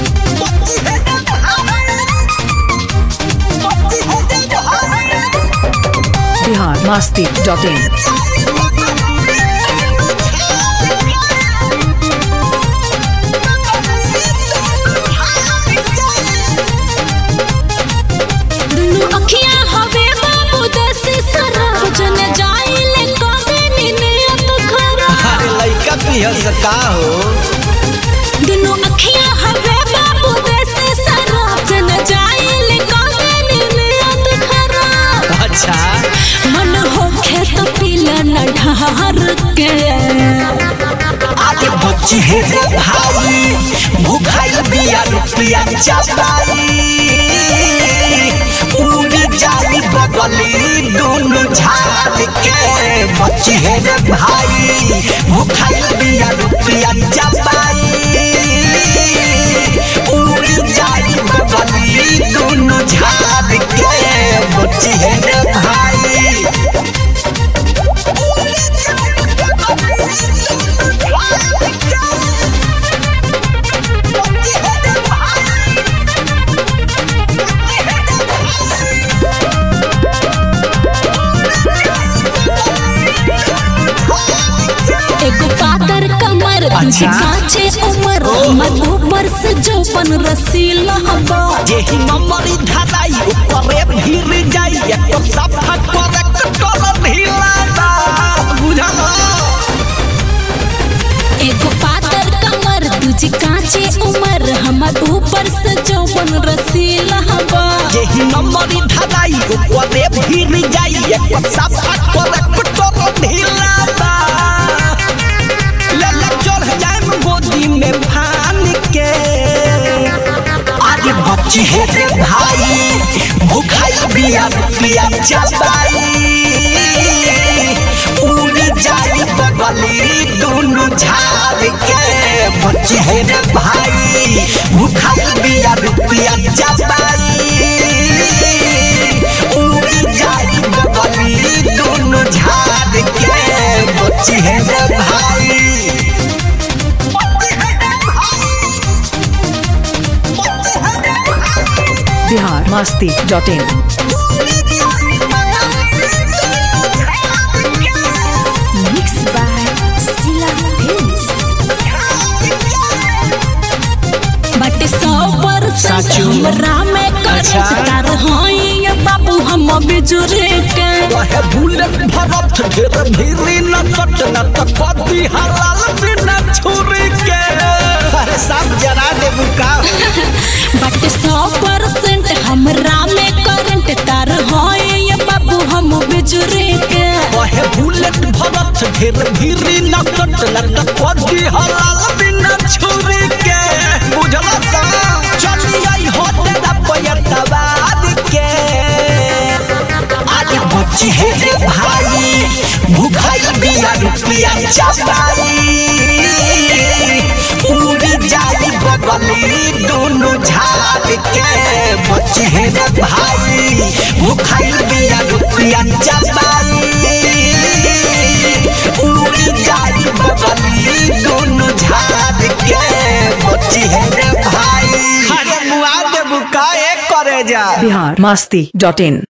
biharmasti.in का हो दुनु अखियां हवे बाबू देसी शराब जन जाइल कागनी नियत खराब। अच्छा मन होखे तो पीला न ढार के आगे बच्ची है रे भाई भूखाई बिया रुपया चपाई पूरी जाली बगली दोनों झाड़ के बच्ची है रे भाई भूखाई बिया रुपया चपाई पूरी जाली बगली दोनों झाड़ के बच्ची है रे भाई काचे उमर मत ऊपर से जोपन रसीला हवा जेही नंबरी धराई ऊपरे भीर जाई एक सफा करेक्ट कर ढीला बुझला एगो पातर कमर दूजी काचे उमर हमर ऊपर से जोपन रसीला हवा जेही नंबरी धराई ऊपरे भीर जाई एक सफा करेक्ट कर ढीला में फान के आगे बच्ची है रे भाई भूखाई बिया रुपया चपाई पूरी जाली बगली दोनों झाड़ के बच्ची है रे भाई भूखाई बिया रुपया चपाई पूरी जाली बगली दोनों झाड़ के बच्ची है रे भाई biharmasti.in Mixed by Sila Films बट 100% हमरा में कर होई बाबू हम बिजुरे के वह बुलेट भरत ढेर भीरी न सट न तपती हलाल बिना छुरी के अरे सब जरा दे बुका बट 100% हमरा में करंट तार होई बाबू हम बिजुरे के वह बुलेट भरत ढेर भीरी न सट न तपती हलाल बिना छुरी के बुझला सा चली आई होते न पयतवाद के आगे बच्ची है रे भाई भूखाई बिया रुपया चपाई पूरी जाली बगली दोनों झाड़ के बच्ची है रे भाई भूखाई बिया रुपया चपाई पूरी जाली बगली दोनों झाड़ के बच्ची है रे भाई अरे मुआ दे बुका एक करे जा biharmasti.in